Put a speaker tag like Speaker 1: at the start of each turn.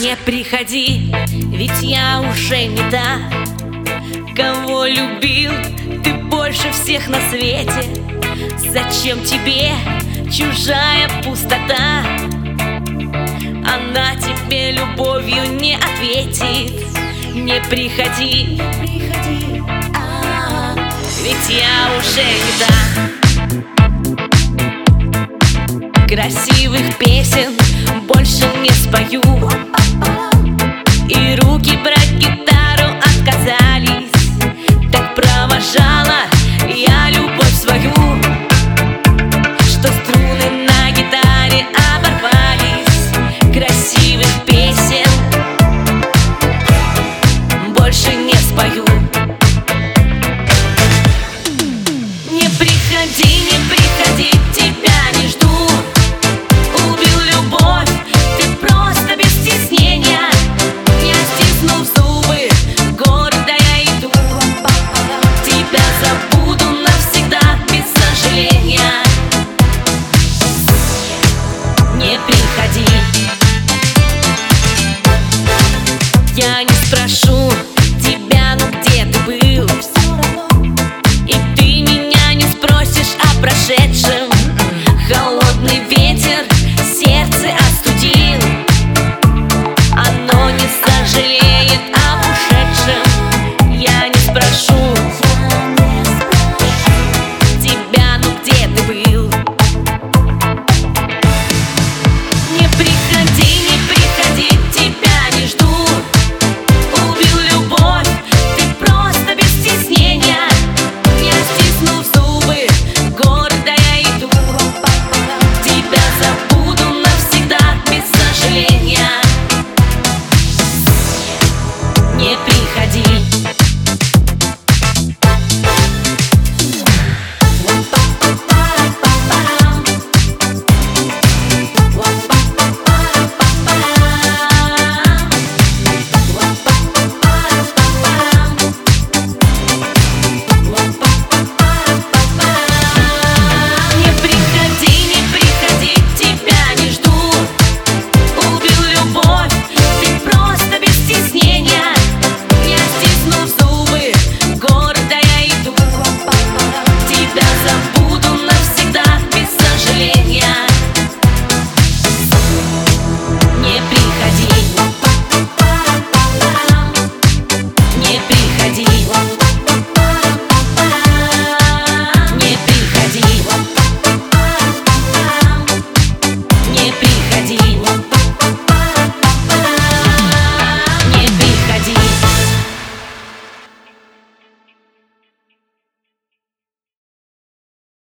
Speaker 1: Не приходи, ведь я уже не та, кого любил ты больше всех на свете. Зачем тебе чужая пустота? Она тебе любовью не ответит. Не приходи, ведь я уже не та. Красивых песен больше не спою, и руки брать